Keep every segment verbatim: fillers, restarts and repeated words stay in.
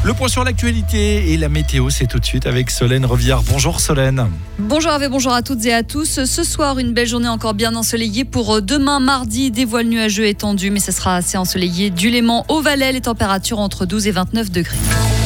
Le point sur l'actualité et la météo, c'est tout de suite avec Solène Reviard. Bonjour Solène. Bonjour Hervé, bonjour à toutes et à tous. Ce soir, une belle journée encore bien ensoleillée pour demain mardi. Des voiles nuageux étendus, mais ce sera assez ensoleillé du Léman au Valais. Les températures entre douze et vingt-neuf degrés.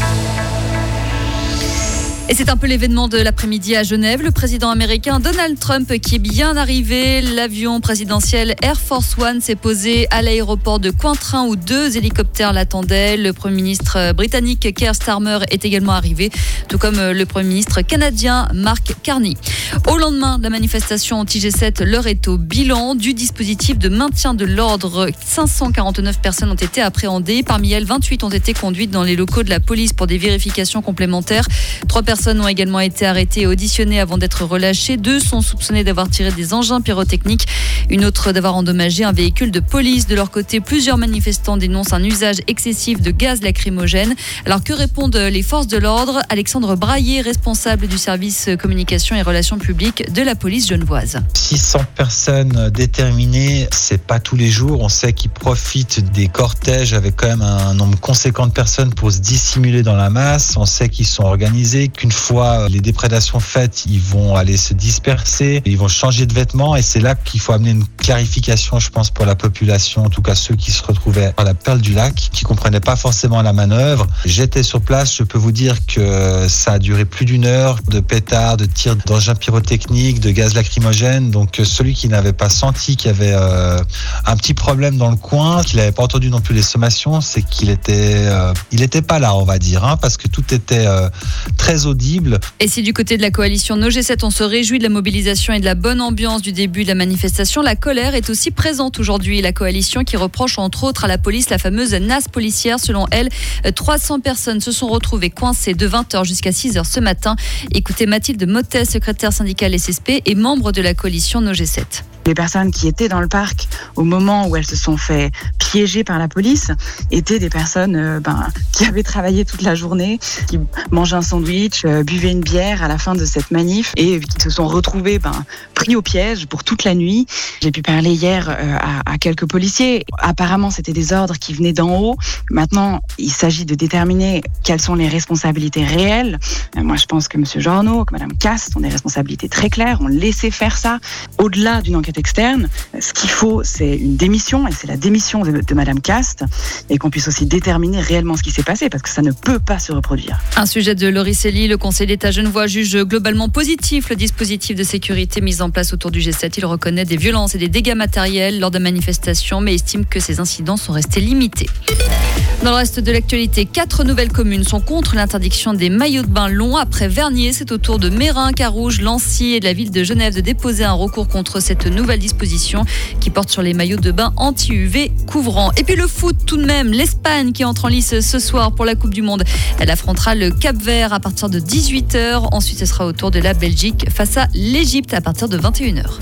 Et c'est un peu l'événement de l'après-midi à Genève. Le président américain Donald Trump qui est bien arrivé. L'avion présidentiel Air Force One s'est posé à l'aéroport de Cointrin où deux hélicoptères l'attendaient. Le Premier ministre britannique Keir Starmer est également arrivé, tout comme le Premier ministre canadien Mark Carney. Au lendemain de la manifestation anti G sept, l'heure est au bilan du dispositif de maintien de l'ordre. cinq cent quarante-neuf personnes ont été appréhendées. Parmi elles, vingt-huit ont été conduites dans les locaux de la police pour des vérifications complémentaires. Trois personnes ont également été arrêtées et auditionnées avant d'être relâchées. Deux sont soupçonnées d'avoir tiré des engins pyrotechniques. Une autre d'avoir endommagé un véhicule de police. De leur côté, plusieurs manifestants dénoncent un usage excessif de gaz lacrymogène. Alors que répondent les forces de l'ordre? Alexandre Braillet, responsable du service communication et relations publiques de la police genevoise. six cents personnes déterminées, c'est pas tous les jours. On sait qu'ils profitent des cortèges avec quand même un nombre conséquent de personnes pour se dissimuler dans la masse. On sait qu'ils sont organisés, qu'une fois les déprédations faites, ils vont aller se disperser, ils vont changer de vêtements et c'est là qu'il faut amener une clarification, je pense, pour la population, en tout cas ceux qui se retrouvaient à la Perle du Lac, qui comprenaient pas forcément la manœuvre. J'étais sur place, je peux vous dire que ça a duré plus d'une heure de pétards, de tirs d'engins pyrotechniques, de gaz lacrymogène. Donc celui qui n'avait pas senti qu'il y avait euh, un petit problème dans le coin, qu'il n'avait pas entendu non plus les sommations, c'est qu'il était, euh, il était pas là, on va dire, hein, parce que tout était euh, très audible. Et si du côté de la coalition No G sept, on se réjouit de la mobilisation et de la bonne ambiance du début de la manifestation, la colère est aussi présente aujourd'hui. La coalition qui reproche entre autres à la police la fameuse nasse policière. Selon elle, trois cents personnes se sont retrouvées coincées de vingt heures jusqu'à six heures ce matin. Écoutez Mathilde Mottet, secrétaire syndicale S S P et membre de la coalition No G sept. Les personnes qui étaient dans le parc au moment où elles se sont fait piéger par la police étaient des personnes euh, ben, qui avaient travaillé toute la journée, qui mangeaient un sandwich, euh, buvaient une bière à la fin de cette manif et qui se sont retrouvés ben, pris au piège pour toute la nuit. J'ai pu parler hier euh, à, à quelques policiers. Apparemment, c'était des ordres qui venaient d'en haut. Maintenant, il s'agit de déterminer quelles sont les responsabilités réelles. Euh, moi, je pense que M. Jornaud, que Mme Cast ont des responsabilités très claires, ont laissé faire ça. Au-delà d'une enquête externe, ce qu'il faut, c'est une démission, et c'est la démission de, de Mme Cast, et qu'on puisse aussi déterminer réellement ce qui s'est passé, parce que ça ne peut pas se reproduire. Un sujet de Laurie Célie, le Conseil d'État genevois juge globalement positif le dispositif de sécurité mis en place autour du G sept. Il reconnaît des violences et des dégâts matériels lors de manifestations, mais estime que ces incidents sont restés limités. Dans le reste de l'actualité, quatre nouvelles communes sont contre l'interdiction des maillots de bain longs. Après Vernier, c'est au tour de Mérin, Carouge, Lancy et de la ville de Genève de déposer un recours contre cette nouvelle disposition qui porte sur les maillots de bain anti-U V couvrants. Et puis le foot tout de même, l'Espagne qui entre en lice ce soir pour la Coupe du Monde. Elle affrontera le Cap-Vert à partir de dix-huit heures. Ensuite, ce sera au tour de la Belgique face à l'Égypte à partir de vingt et une heures.